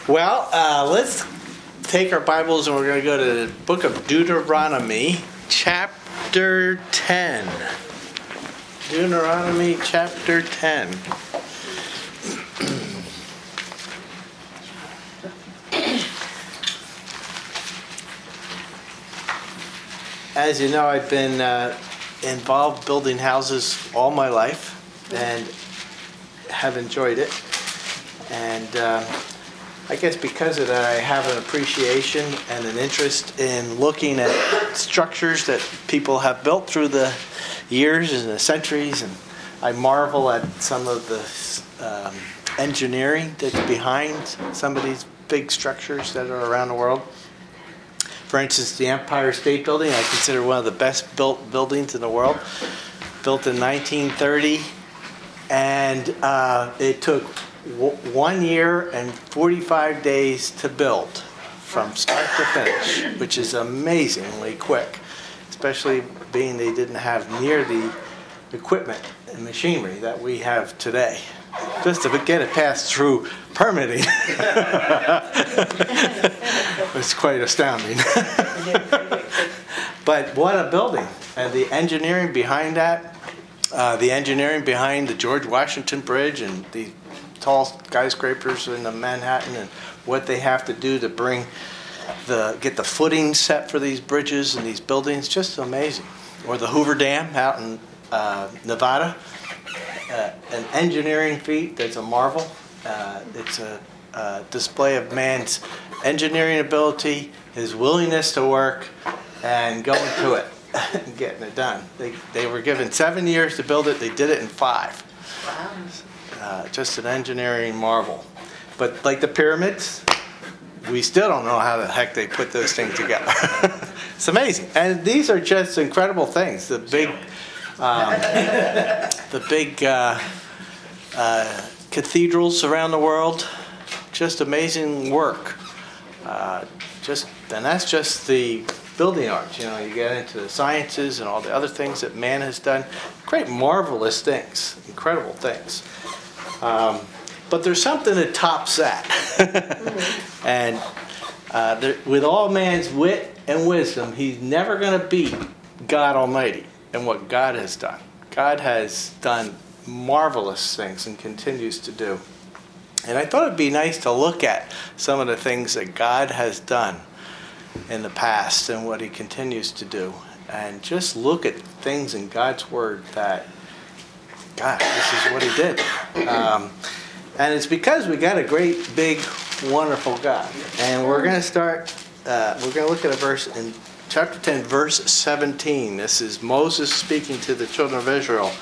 Well, let's take our Bibles and we're going to go to the book of Deuteronomy, chapter 10. Deuteronomy, chapter 10. As you know, I've been involved building houses all my life and have enjoyed it. And I guess because of that, I have an appreciation and an interest in looking at structures that people have built through the years and the centuries, and I marvel at some of the engineering that's behind some of these big structures that are around the world. For instance, the Empire State Building, I consider one of the best built buildings in the world, built in 1930, and it took 1 year and 45 days to build from start to finish, which is amazingly quick, especially being they didn't have near the equipment and machinery that we have today. Just to get it passed through permitting was quite astounding. But what a building. And the engineering behind that, the engineering behind the George Washington Bridge and the tall skyscrapers in Manhattan, and what they have to do to get the footing set for these bridges and these buildings, just amazing. Or the Hoover Dam out in Nevada, an engineering feat that's a marvel. It's a display of man's engineering ability, his willingness to work, and going to it and getting it done. They were given 7 years to build it. They did it in 5. Wow. Just an engineering marvel. But like the pyramids, we still don't know how the heck they put those things together. It's amazing. And these are just incredible things. The big cathedrals around the world, just amazing work. And that's just the building arts. You know, you get into the sciences and all the other things that man has done. Great, marvelous things, incredible things. But there's something that tops that. And with all man's wit and wisdom, he's never going to beat God Almighty and what God has done. God has done marvelous things and continues to do. And I thought it'd be nice to look at some of the things that God has done in the past and what he continues to do. And just look at things in God's Word that, God, this is what he did. And it's because we got a great, big, wonderful God. And we're going to start, we're going to look at a verse in chapter 10, verse 17. This is Moses speaking to the children of Israel.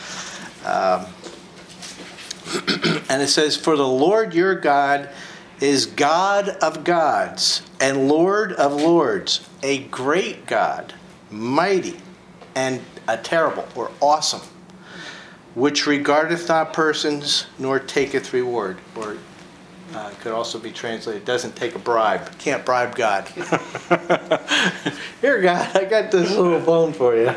And it says, "For the Lord your God is God of gods and Lord of lords, a great God, mighty and a terrible," or awesome, "which regardeth not persons, nor taketh reward." Or could also be translated, doesn't take a bribe. Can't bribe God. Here, God, I got this little bone for you.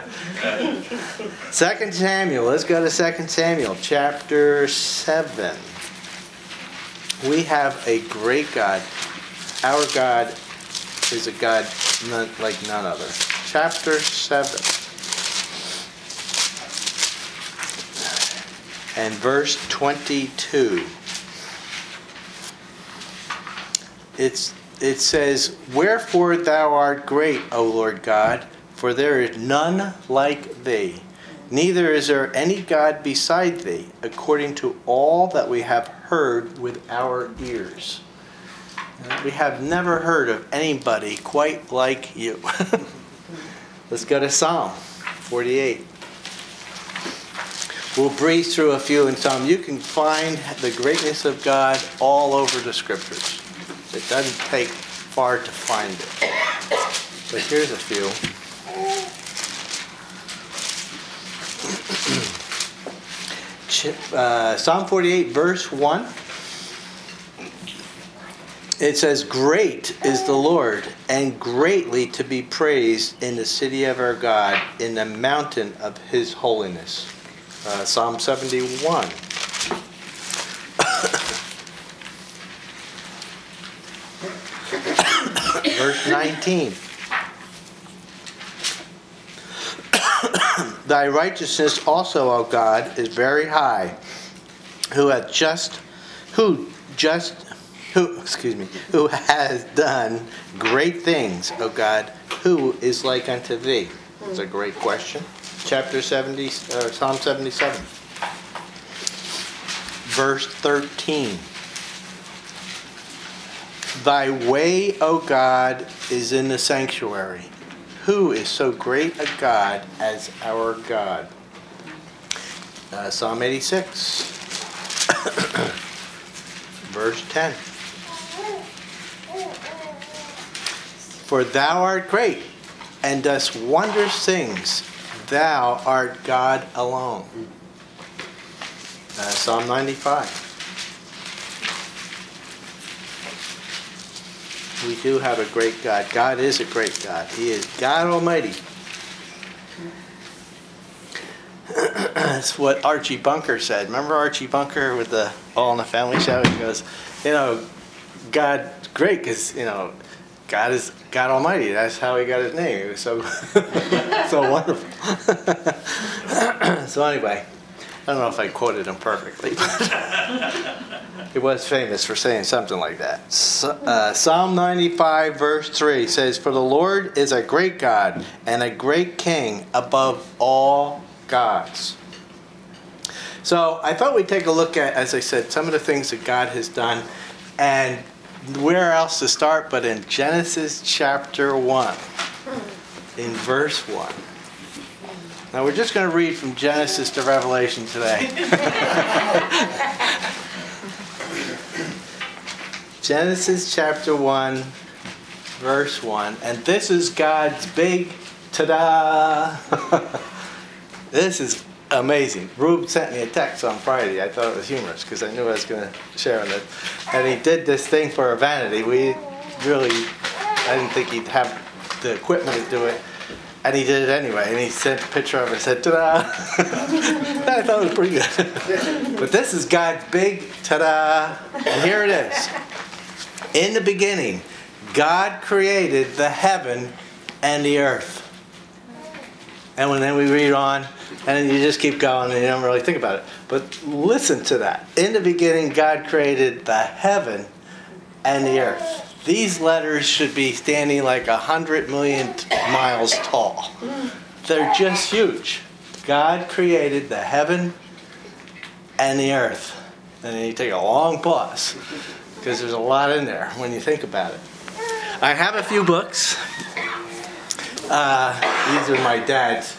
2 Samuel. Let's go to 2 Samuel, chapter 7. We have a great God. Our God is a God like none other. Chapter 7. And verse 22. It says, "Wherefore thou art great, O Lord God, for there is none like thee. Neither is there any God beside thee, according to all that we have heard with our ears." We have never heard of anybody quite like you. Let's go to Psalm 48. We'll breeze through a few in Psalm. You can find the greatness of God all over the Scriptures. It doesn't take far to find it. But here's a few. Psalm 48, verse 1. It says, "Great is the Lord, and greatly to be praised in the city of our God, in the mountain of his holiness." Psalm 71. Verse 19. Thy righteousness also, O God, is very high, who has done great things, O God, who is like unto thee? It's a great question. Chapter 70, Psalm 77. Verse 13. Thy way, O God, is in the sanctuary. Who is so great a God as our God? Psalm 86. Verse 10. For thou art great, and dost wondrous things. Thou art God alone. Psalm 95. We do have a great God. God is a great God. He is God Almighty. That's what Archie Bunker said. Remember Archie Bunker with the All in the Family show? He goes, God's great because, God is God Almighty. That's how he got his name. He was so so wonderful. So anyway, I don't know if I quoted him perfectly, but he was famous for saying something like that. Psalm 95 verse 3 says, For the Lord is a great God and a great King above all gods. So I thought we'd take a look at, as I said, some of the things that God has done, and where else to start but in Genesis chapter 1, in verse 1. Now we're just going to read from Genesis to Revelation today. Genesis chapter 1, verse 1. And this is God's big ta-da! This is amazing. Rube sent me a text on Friday. I thought it was humorous because I knew I was going to share on it. And he did this thing for a vanity. I didn't think he'd have the equipment to do it. And he did it anyway. And he sent a picture of it and said, ta-da! I thought it was pretty good. But this is God's big ta-da! And here it is. In the beginning, God created the heaven and the earth. And then we read on, and then you just keep going and you don't really think about it. But listen to that. In the beginning, God created the heaven and the earth. These letters should be standing like 100 million miles tall. They're just huge. God created the heaven and the earth. And then you take a long pause, because there's a lot in there when you think about it. I have a few books. These are my dad's.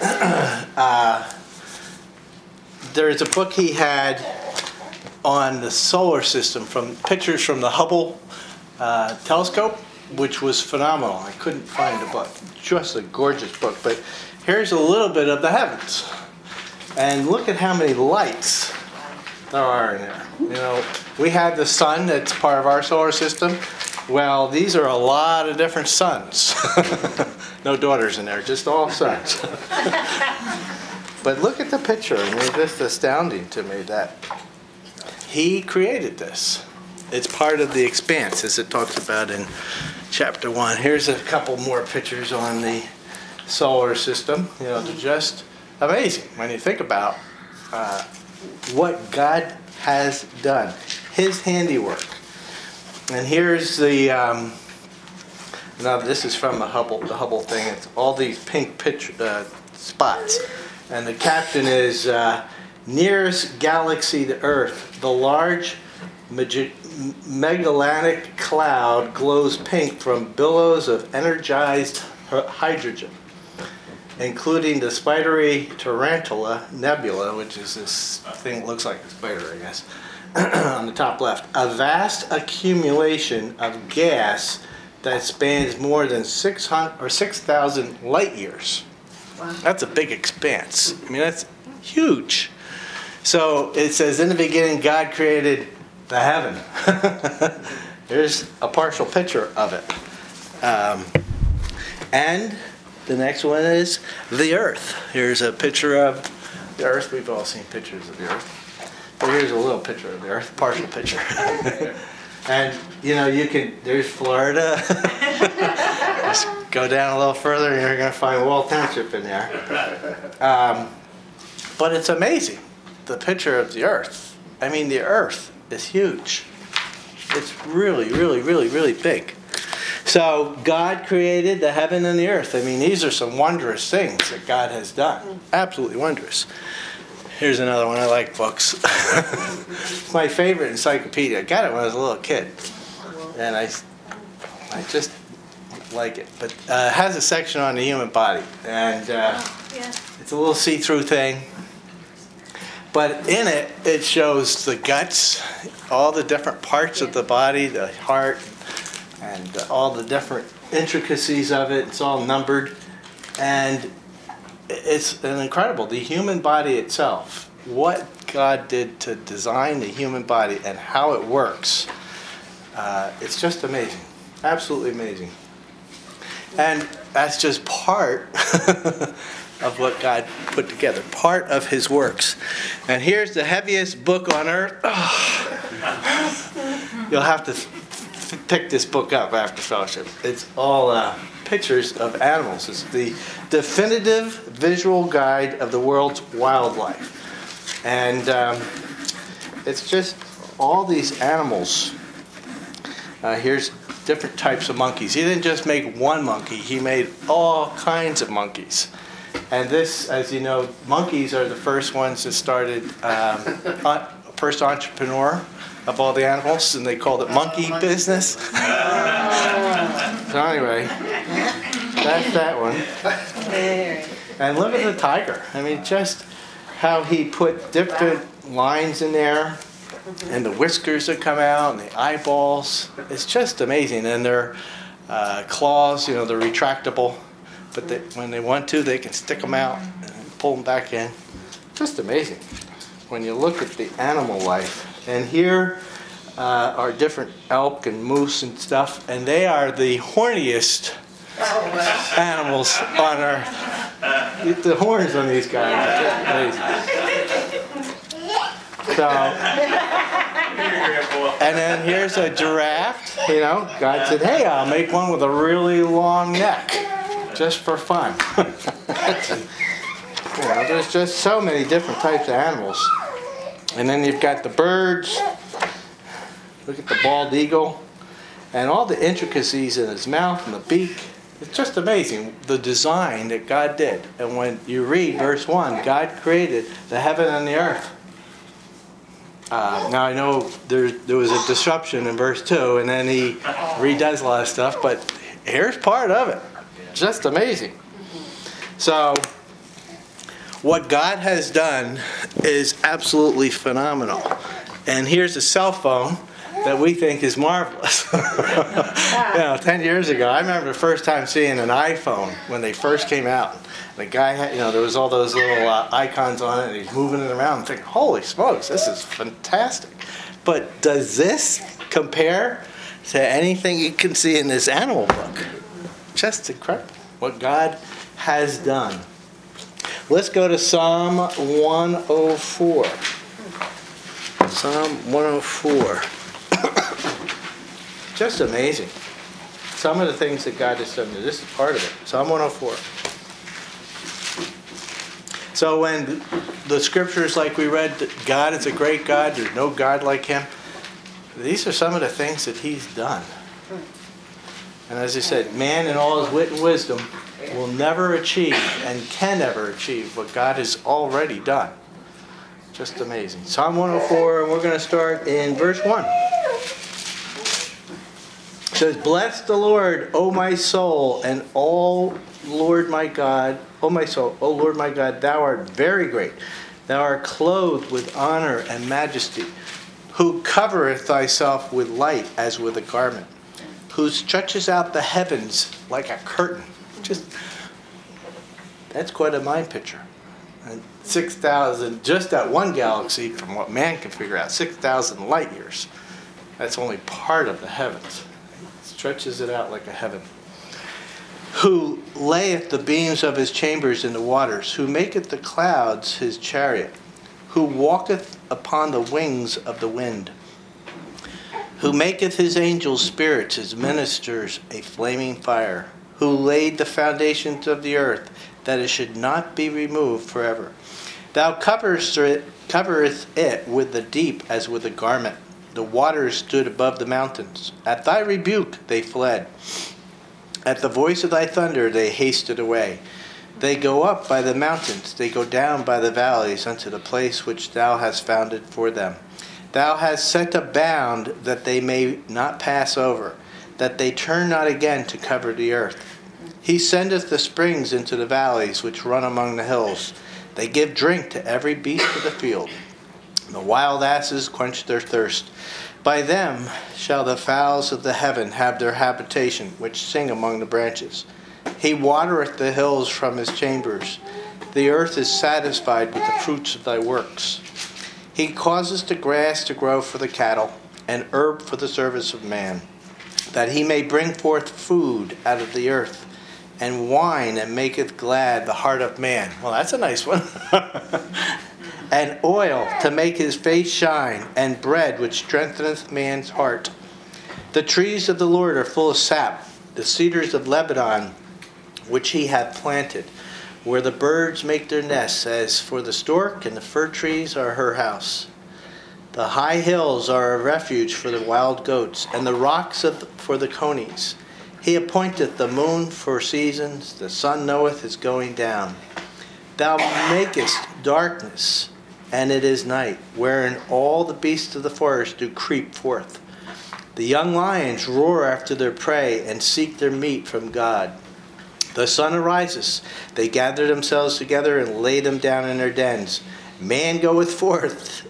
There's a book he had on the solar system, from pictures from the Hubble telescope, which was phenomenal. I couldn't find the book. Just a gorgeous book. But here's a little bit of the heavens. And look at how many lights there are in there. We have the sun that's part of our solar system. Well, these are a lot of different suns. No daughters in there, just all suns. But look at the picture. It's just astounding to me that he created this. It's part of the expanse, as it talks about in chapter 1. Here's a couple more pictures on the solar system. They're just amazing when you think about what God has done. His handiwork. And here's the, now this is from the Hubble thing. It's all these pink spots. And the caption is, nearest galaxy to Earth, the large Magellanic Cloud glows pink from billows of energized hydrogen, including the spidery Tarantula Nebula, which is this thing that looks like a spider, I guess, on the top left. A vast accumulation of gas that spans more than 6,000 light years. Wow. That's a big expanse. That's huge. So it says, in the beginning, God created the heaven. Here's a partial picture of it. And the next one is the earth. Here's a picture of the earth. We've all seen pictures of the earth. But here's a little picture of the earth, partial picture. And, there's Florida. Just go down a little further and you're going to find Wall Township in there. But it's amazing, the picture of the earth. I mean, the earth is huge. It's really, really, really, really big. So God created the heaven and the earth. I mean, these are some wondrous things that God has done. Absolutely wondrous. Here's another one. I like books. It's my favorite encyclopedia. I got it when I was a little kid. And I just like it. But it has a section on the human body. And it's a little see-through thing. But in it, it shows the guts, all the different parts of the body, the heart, and all the different intricacies of it. It's all numbered. And it's incredible. The human body itself, what God did to design the human body and how it works, it's just amazing. Absolutely amazing. And that's just part of what God put together, part of his works. And here's the heaviest book on earth. Oh. You'll have to pick this book up after fellowship. It's all pictures of animals. It's the definitive visual guide of the world's wildlife. And it's just all these animals. Here's different types of monkeys. He didn't just make one monkey. He made all kinds of monkeys. And this, as you know, monkeys are the first ones that started, first entrepreneur of all the animals, and they called it monkey business. So anyway, that's that one. And look at the tiger. I mean, just how he put different lines in there, and the whiskers that come out, and the eyeballs. It's just amazing. And their claws, they're retractable. But when they want to, they can stick them out and pull them back in. Just amazing when you look at the animal life. And here are different elk and moose and stuff, and they are the horniest animals on earth. The horns on these guys are just amazing. So, and then here's a giraffe. God said, hey, I'll make one with a really long neck. Just for fun. There's just so many different types of animals. And then you've got the birds. Look at the bald eagle. And all the intricacies in his mouth and the beak. It's just amazing, the design that God did. And when you read verse 1, God created the heaven and the earth. Now I know there was a disruption in verse 2, and then he redoes a lot of stuff, but here's part of it. Just amazing. So, what God has done is absolutely phenomenal. And here's a cell phone that we think is marvelous. 10 years ago, I remember the first time seeing an iPhone when they first came out. The guy had, there was all those little icons on it, and he's moving it around and thinking, holy smokes, this is fantastic. But does this compare to anything you can see in this animal book? Just incredible what God has done. Let's go to Psalm 104. Psalm 104. Just amazing. Some of the things that God has done. This is part of it. Psalm 104. So when the scriptures like we read, that God is a great God, there's no God like him, these are some of the things that he's done. And as I said, man in all his wit and wisdom will never achieve and can never achieve what God has already done. Just amazing. Psalm 104, and we're going to start in verse 1. It says, bless the Lord, O my soul, and all Lord my God, O my soul, O Lord my God, thou art very great. Thou art clothed with honor and majesty, who covereth thyself with light as with a garment, who stretches out the heavens like a curtain. That's quite a mind picture. And 6,000, just that one galaxy, from what man can figure out, 6,000 light years. That's only part of the heavens. Stretches it out like a heaven. Who layeth the beams of his chambers in the waters, who maketh the clouds his chariot, who walketh upon the wings of the wind, who maketh his angels spirits, his ministers a flaming fire, who laid the foundations of the earth, that it should not be removed forever. Thou coverest it with the deep as with a garment. The waters stood above the mountains. At thy rebuke they fled. At the voice of thy thunder they hasted away. They go up by the mountains, they go down by the valleys unto the place which thou hast founded for them. Thou hast set a bound that they may not pass over, that they turn not again to cover the earth. He sendeth the springs into the valleys which run among the hills. They give drink to every beast of the field. The wild asses quench their thirst. By them shall the fowls of the heaven have their habitation, which sing among the branches. He watereth the hills from his chambers. The earth is satisfied with the fruits of thy works. He causes the grass to grow for the cattle, and herb for the service of man, that he may bring forth food out of the earth, and wine that maketh glad the heart of man. Well, that's a nice one. And oil to make his face shine, and bread which strengtheneth man's heart. The trees of the Lord are full of sap, the cedars of Lebanon, which he hath planted, where the birds make their nests, as for the stork, and the fir trees are her house. The high hills are a refuge for the wild goats, and the rocks for the conies. He appointeth the moon for seasons, the sun knoweth his going down. Thou makest darkness, and it is night, wherein all the beasts of the forest do creep forth. The young lions roar after their prey, and seek their meat from God. The sun arises, they gather themselves together, and lay them down in their dens. Man goeth forth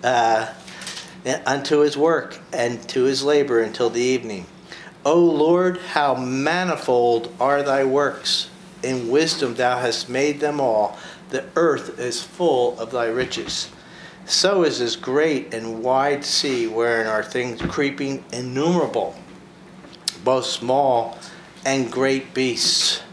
unto his work, and to his labor until the evening. O Lord, how manifold are thy works! In wisdom thou hast made them all. The earth is full of thy riches. So is this great and wide sea, wherein are things creeping innumerable, both small and great beasts.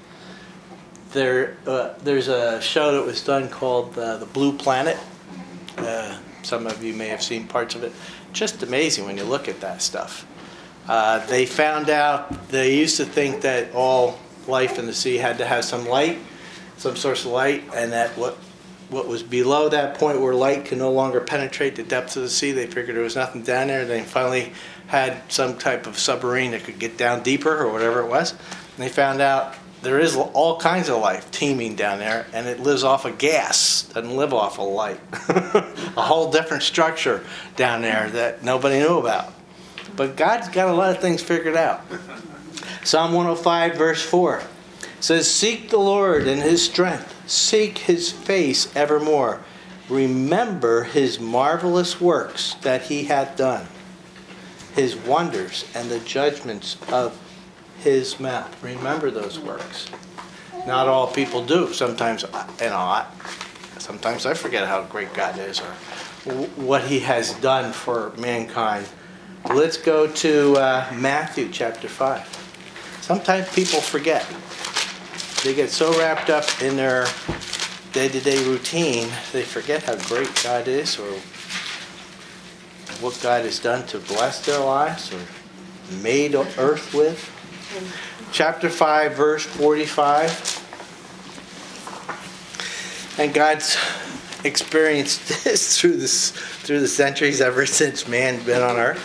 There's a show that was done called The Blue Planet. Some of you may have seen parts of it. Just amazing when you look at that stuff. They found out, they used to think that all life in the sea had to have some light, some source of light, and that what was below that point where light can no longer penetrate the depths of the sea, they figured there was nothing down there. They finally had some type of submarine that could get down deeper or whatever it was. And they found out there is all kinds of life teeming down there, and it lives off of gas, doesn't live off of light. A whole different structure down there that nobody knew about. But God's got a lot of things figured out. Psalm 105 verse 4 says, Seek the Lord in his strength. Seek his face evermore. Remember his marvelous works that he hath done, his wonders and the judgments of his mouth. Remember those works. Not all people do. Sometimes I forget how great God is or what he has done for mankind. Let's go to Matthew chapter 5. Sometimes people forget. They get so wrapped up in their day-to-day routine, they forget how great God is or what God has done to bless their lives or made earth with. Chapter 5, verse 45. And God's experienced this through the centuries ever since man been on earth.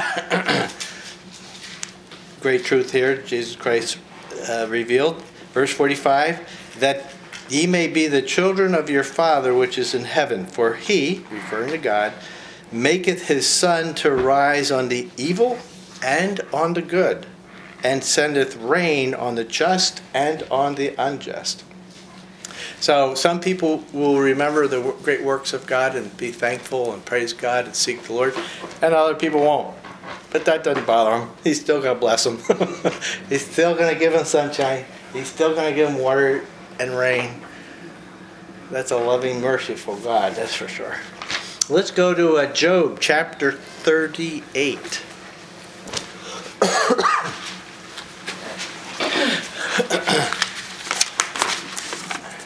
Great truth here, Jesus Christ revealed. Verse 45, that ye may be the children of your Father which is in heaven. For he, referring to God, maketh his sun to rise on the evil and on the good, and sendeth rain on the just and on the unjust. So some people will remember the great works of God and be thankful and praise God and seek the Lord, and other people won't. But that doesn't bother him. He's still going to bless them. He's still going to give them sunshine. He's still going to give them water and rain. That's a loving, merciful God, that's for sure. Let's go to Job chapter 38.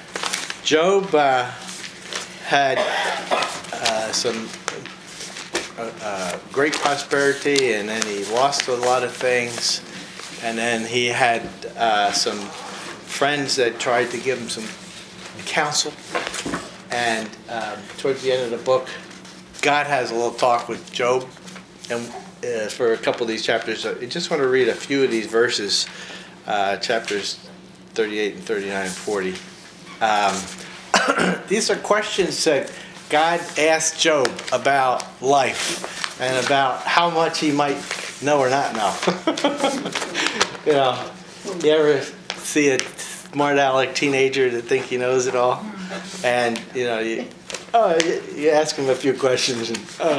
Job had some great prosperity, and then he lost a lot of things, and then he had some friends that tried to give him some counsel, and towards the end of the book, God has a little talk with Job, and for a couple of these chapters, I just want to read a few of these verses, chapters 38 and 39 and 40. These are questions that God asked Job about life and about how much he might know or not know. You ever see a smart aleck teenager that think he knows it all? And, you ask him a few questions.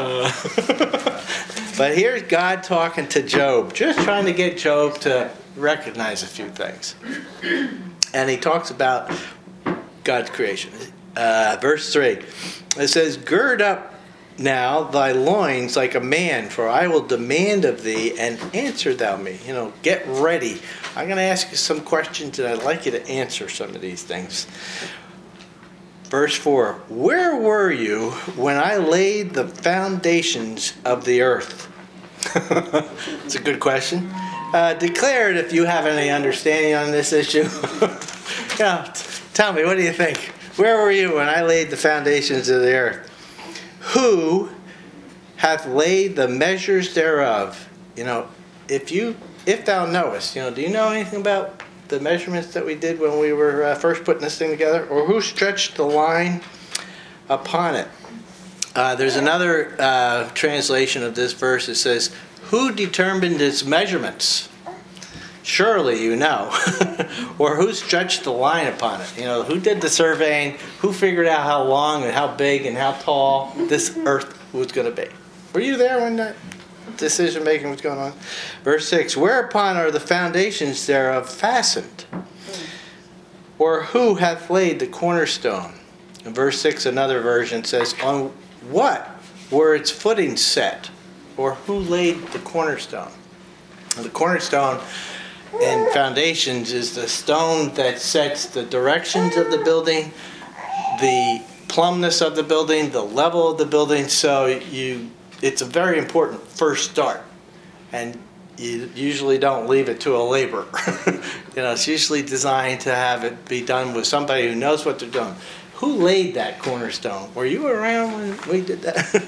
But here's God talking to Job, just trying to get Job to recognize a few things. And he talks about God's creation. Verse 3, it says, "Gird up now thy loins like a man, for I will demand of thee, and answer thou me." Get ready. I'm going to ask you some questions, and I'd like you to answer some of these things. Verse 4, "Where were you when I laid the foundations of the earth?" It's a good question. Declare it if you have any understanding on this issue. Tell me, what do you think? Where were you when I laid the foundations of the earth? Who hath laid the measures thereof? If thou knowest, do you know anything about the measurements that we did when we were first putting this thing together? Or who stretched the line upon it? There's another translation of this verse that says, "Who determined its measurements? Surely you know." Or who stretched the line upon it? Who did the surveying? Who figured out how long and how big and how tall this earth was going to be? Were you there when that decision making was going on? Verse 6, "Whereupon are the foundations thereof fastened? Or who hath laid the cornerstone?" In verse 6, another version says, "On what were its footings set?" Or who laid the cornerstone? And the cornerstone and foundations is the stone that sets the directions of the building, the plumbness of the building, the level of the building. So it's a very important first start, and you usually don't leave it to a laborer. It's usually designed to have it be done with somebody who knows what they're doing. Who laid that cornerstone? Were you around when we did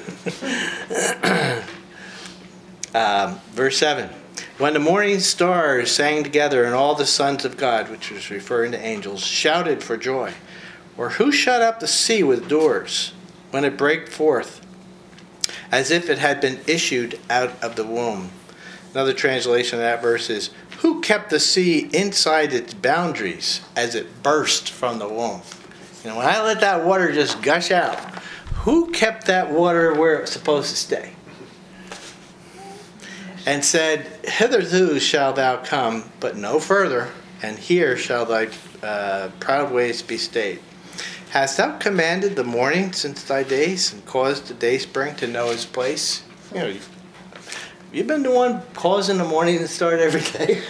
that? Verse 7. "When the morning stars sang together, and all the sons of God," which was referring to angels, "shouted for joy. Or who shut up the sea with doors, when it brake forth, as if it had been issued out of the womb?" Another translation of that verse is, "Who kept the sea inside its boundaries, as it burst from the womb?" When I let that water just gush out, who kept that water where it was supposed to stay? "And said, Hitherto shalt thou come, but no further, and here shall thy proud ways be stayed. Hast thou commanded the morning since thy days, and caused the dayspring to know his place?" You've been the one causing the morning to start every day.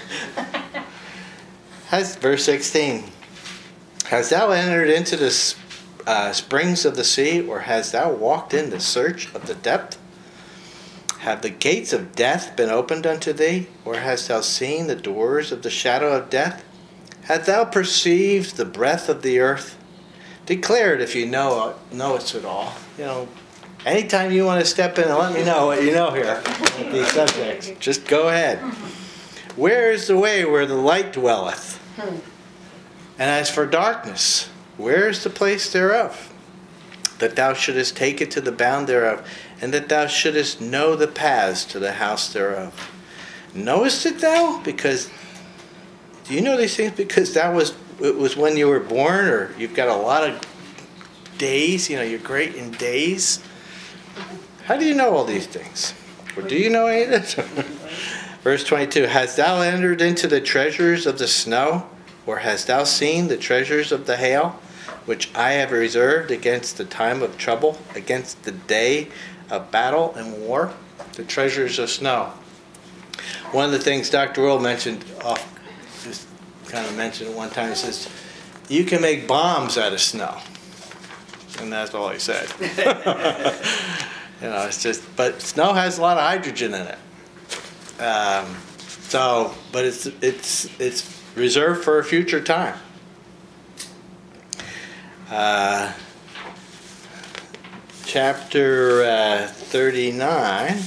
Verse 16. "Hast thou entered into the springs of the sea, or hast thou walked in the search of the depth? Have the gates of death been opened unto thee, or hast thou seen the doors of the shadow of death? Hast thou perceived the breadth of the earth? Declare it if you know it at all." Anytime you want to step in and let me know what you know here with these subjects, just go ahead. "Where is the way where the light dwelleth? And as for darkness, where is the place thereof? That thou shouldest take it to the bound thereof, and that thou shouldest know the paths to the house thereof. Knowest it thou? Do you know these things because it was when you were born, or you've got a lot of days, you're great in days? How do you know all these things? Or do you know any of this?" Verse 22, "Hast thou entered into the treasures of the snow? Or hast thou seen the treasures of the hail, which I have reserved against the time of trouble, against the day of battle and war?" The treasures of snow. One of the things Dr. Will mentioned at one time, he says, "You can make bombs out of snow." And that's all he said. It's just, but snow has a lot of hydrogen in it. But it's reserved for a future time. Chapter 39.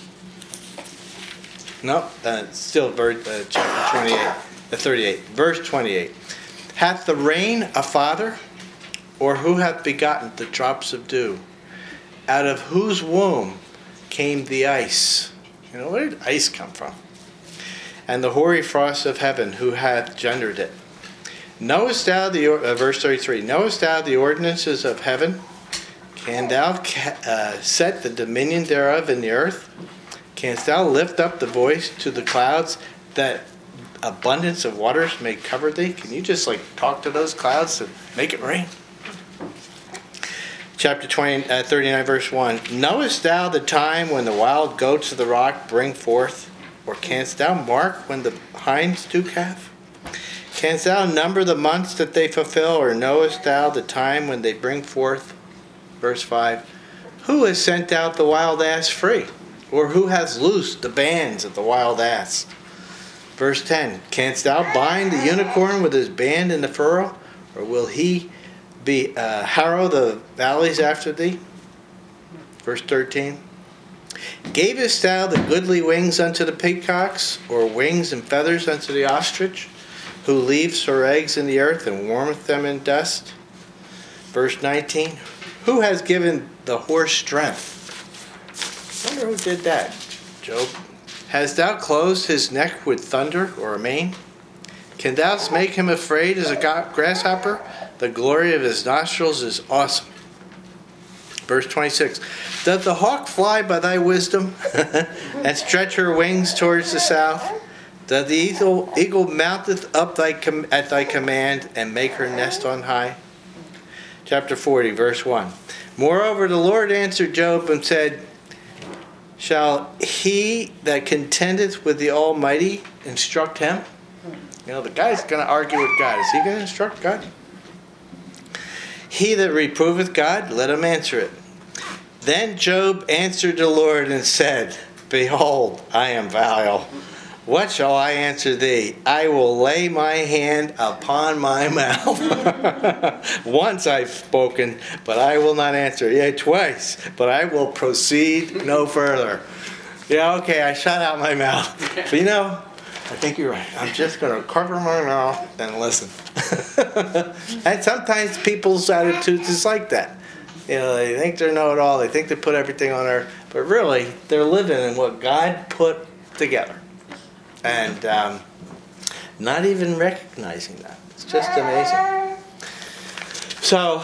Nope, still chapter 28, 38, verse 28. Hath the rain a father, or who hath begotten the drops of dew? Out of whose womb came the ice? Where did ice come from? And the hoary frost of heaven, who hath gendered it? Knowest thou verse 33, knowest thou the ordinances of heaven? Can thou set the dominion thereof in the earth? Canst thou lift up the voice to the clouds, that abundance of waters may cover thee? Can you just talk to those clouds and make it rain? Chapter 39, verse 1. Knowest thou the time when the wild goats of the rock bring forth? Or canst thou mark when the hinds do calve? Canst thou number the months that they fulfill? Or knowest thou the time when they bring forth? Verse 5. Who has sent out the wild ass free? Or who has loosed the bands of the wild ass? Verse 10. Canst thou bind the unicorn with his band in the furrow? Or will he harrow the valleys after thee? Verse 13. Gavest thou the goodly wings unto the peacocks, or wings and feathers unto the ostrich, who leaves her eggs in the earth and warmeth them in dust? Verse 19. Who has given the horse strength? I wonder who did that, Job. Hast thou closed his neck with thunder or a mane? Can thou make him afraid as a grasshopper? The glory of his nostrils is awesome. Verse 26. Doth the hawk fly by thy wisdom, and stretch her wings towards the south? Doth the eagle mounteth up at thy command, and make her nest on high? Chapter 40, verse 1. Moreover, the Lord answered Job and said, Shall he that contendeth with the Almighty instruct him? The guy's going to argue with God. Is he going to instruct God? He that reproveth God, let him answer it. Then Job answered the Lord and said, Behold, I am vile. What shall I answer thee? I will lay my hand upon my mouth. Once I've spoken, but I will not answer. Yea, twice, but I will proceed no further. Okay, I shut out my mouth. But I think you're right. I'm just going to cover my mouth and listen. And sometimes people's attitudes is like that. They think they know it all. They think they put everything on earth. But really, they're living in what God put together. And not even recognizing that. It's just amazing. So,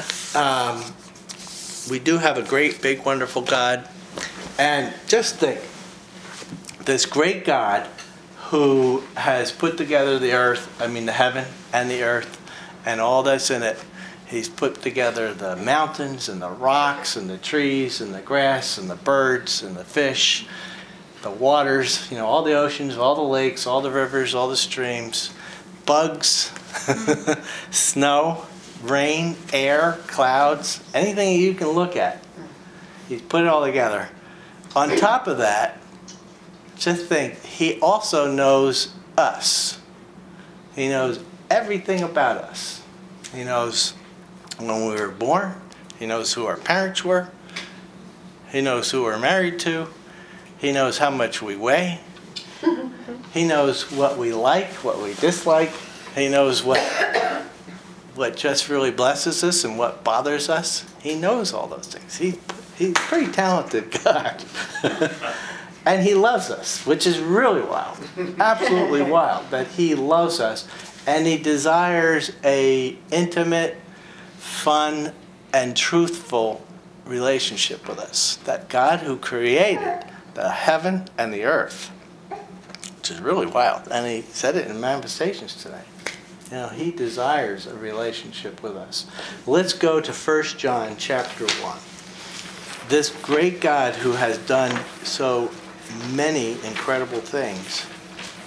we do have a great, big, wonderful God. And just think, this great God who has put together the heaven and the earth and all that's in it. He's put together the mountains and the rocks and the trees and the grass and the birds and the fish, the waters, all the oceans, all the lakes, all the rivers, all the streams, bugs, snow, rain, air, clouds, anything you can look at. He's put it all together. On top of that, just think, he also knows us. He knows everything about us. He knows when we were born. He knows who our parents were. He knows who we're married to. He knows how much we weigh. He knows what we like, what we dislike. He knows what just really blesses us and what bothers us. He knows all those things. He's a pretty talented God. And he loves us, which is really wild. Absolutely wild that he loves us. And he desires a intimate, fun, and truthful relationship with us. That God who created the heaven and the earth, which is really wild. And he said it in Manifestations today. He desires a relationship with us. Let's go to 1 John chapter 1. This great God who has done so many incredible things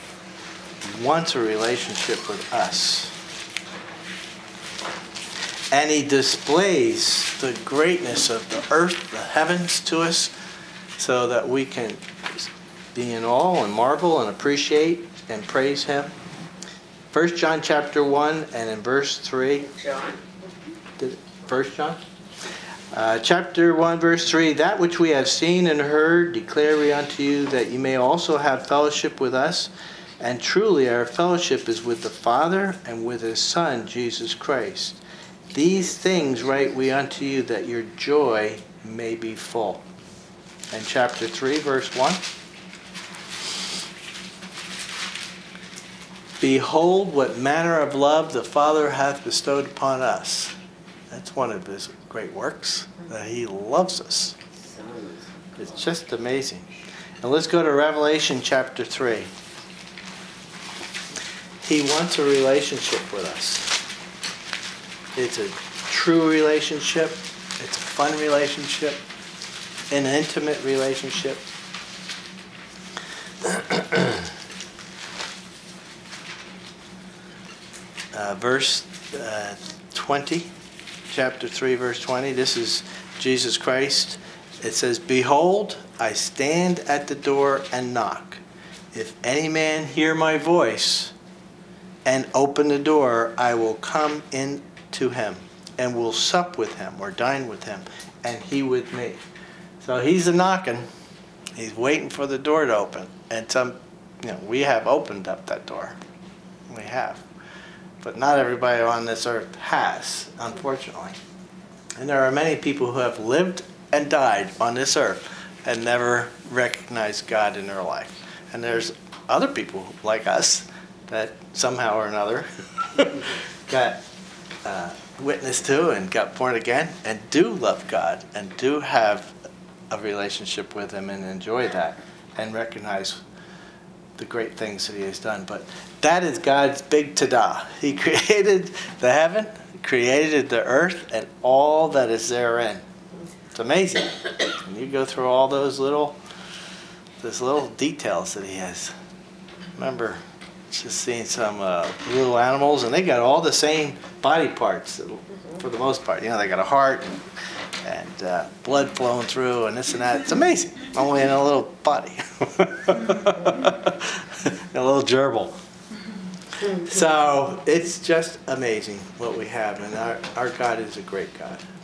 wants a relationship with us. And he displays the greatness of the earth, the heavens to us, so that we can be in awe and marvel and appreciate and praise him. 1 John chapter 1 and in verse 3. John. 1 John? Chapter 1 verse 3. That which we have seen and heard declare we unto you, that you may also have fellowship with us. And truly our fellowship is with the Father and with his Son, Jesus Christ. These things write we unto you, that your joy may be full. And chapter 3 verse 1. Behold, what manner of love the Father hath bestowed upon us. That's one of his great works, that he loves us. It's just amazing. And let's go to Revelation chapter 3. He wants a relationship with us. It's a true relationship. It's a fun relationship. An intimate relationship. Verse 20, chapter 3, verse 20. This is Jesus Christ. It says, Behold, I stand at the door and knock. If any man hear my voice and open the door, I will come in to him and will sup with him or dine with him and he with me. So he's a knocking. He's waiting for the door to open. And we have opened up that door. We have. But not everybody on this earth has, unfortunately. And there are many people who have lived and died on this earth and never recognized God in their life. And there's other people like us that somehow or another got witnessed to and got born again and do love God and do have a relationship with him and enjoy that and recognize the great things that he has done. But that is God's big ta-da. He created the heaven, created the earth, and all that is therein. It's amazing. And you go through all those little details that he has. Remember just seeing some little animals, and they got all the same body parts for the most part. They got a heart and blood flowing through and this and that. It's amazing. Only in a little body. A little gerbil. So it's just amazing what we have. And our God is a great God.